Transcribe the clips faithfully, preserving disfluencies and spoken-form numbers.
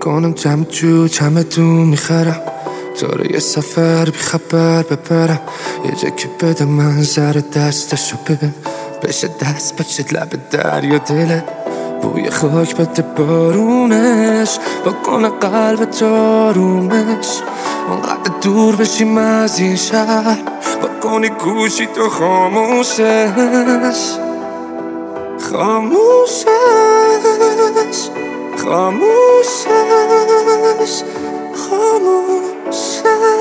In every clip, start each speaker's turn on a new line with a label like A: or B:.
A: میکنم جمع جو چمدون میخرم تو رو یه سفر بی خبر ببرم یه جا که بده منظر دستشو ببین بشه دست بچه لب دریا دلت بوی خاک بده بارونش بکنه قلب آرومش اونقدر دور بشیم از این شهر بکنی گوشی تو خاموشش خاموشش خاموشش خاموشش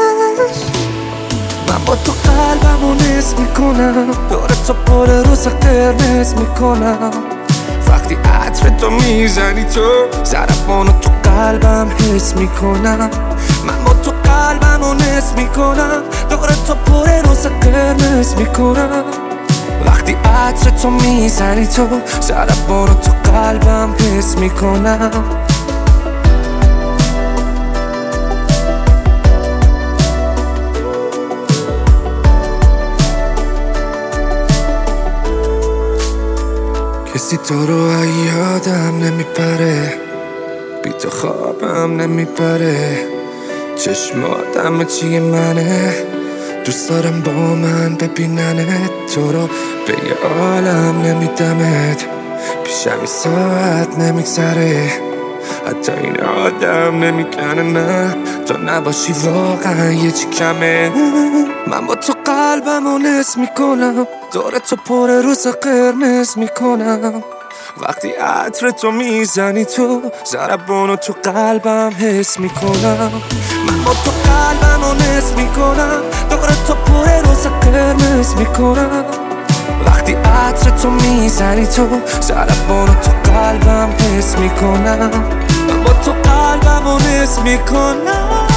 A: من با تو قلبمو نصف میکنم داره تا پر روز قرمز میکنم وقتی عطر تو میزنی تو ضربانو تو قلبم حس میکنم من با تو قلبمو نصف میکنم داره تا پر روز قرمز میکنم وقتی عطر تو میزنی تو ضربانو تو قلبم حس میکنم کسی تو رو یادم نمیپره بی تو خوابم نمیبره چشمات همه چی منه دوست دارم با من ببیننت تو رو به یه عالم نمیدمت پیشم این ساعت نمیگذره حتی این آدم نمیکنه نه تو نباشی واقعا یه چی کمه من با تو قلبمو نصف میکنم داره تو پر روز قرمز میکنم وقتی عطر تو میزنی تو ضربانو تو قلبم حس میکنم من با تو قلبمو نصف میکنم داره تو پر روز قرمز میکنم وقتی عطر تو میزنی تو ضربانو تو قلبم حس میکنم من با تو قلبمو نصف میکنم